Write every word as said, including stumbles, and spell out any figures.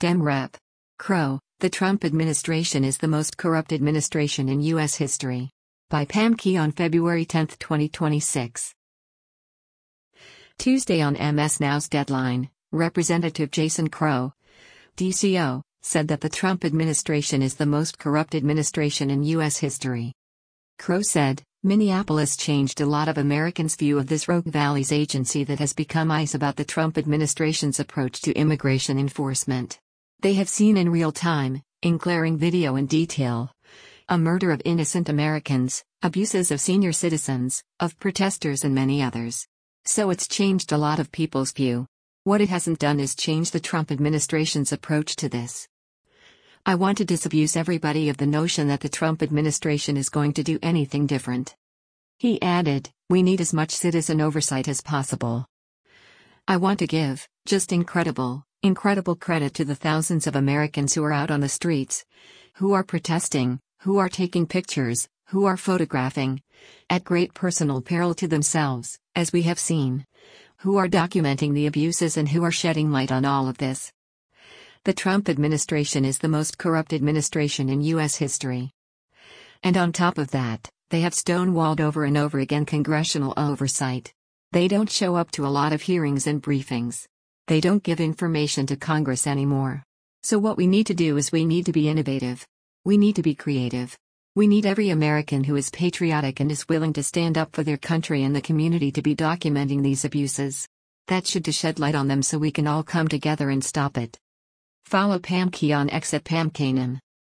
Dem Rep. Crow, the Trump administration is the most corrupt administration in U S history. By Pam Key on February tenth, twenty twenty-six. Tuesday on M S Now's Deadline, Representative Jason Crow, D C O, said that the Trump administration is the most corrupt administration in U S history. Crow said, Minneapolis changed a lot of Americans' view of this rogue Valley's agency that has become ICE about the Trump administration's approach to immigration enforcement. They have seen in real time, in glaring video and detail, a murder of innocent Americans, abuses of senior citizens, of protesters and many others. So it's changed a lot of people's view. What it hasn't done is change the Trump administration's approach to this. I want to disabuse everybody of the notion that the Trump administration is going to do anything different. He added, we need as much citizen oversight as possible. I want to give, just incredible, incredible credit to the thousands of Americans who are out on the streets, who are protesting, who are taking pictures, who are photographing, at great personal peril to themselves, as we have seen, who are documenting the abuses and who are shedding light on all of this. The Trump administration is the most corrupt administration in U S history. And on top of that, they have stonewalled over and over again congressional oversight. They don't show up to a lot of hearings and briefings. They don't give information to Congress anymore. So what we need to do is we need to be innovative. We need to be creative. We need every American who is patriotic and is willing to stand up for their country and the community to be documenting these abuses. That should to shed light on them so we can all come together and stop it. Follow Pam Key on X at Pam Kanan.